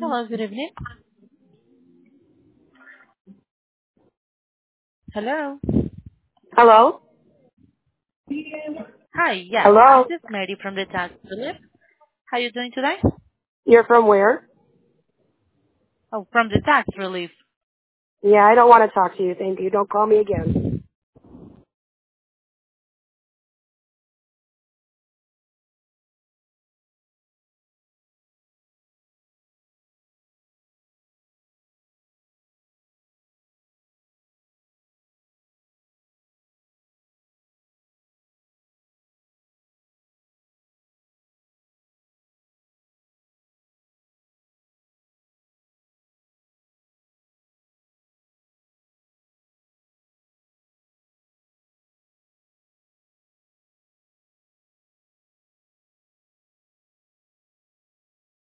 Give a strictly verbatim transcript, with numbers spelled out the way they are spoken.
Hello, good evening. Hello. Hello? Hi, yes, this Hello? is Mary from the Tax Relief. How are you doing today? You're from where? Oh, from the Tax Relief. Yeah, I don't want to talk to you. Thank you. Don't call me again.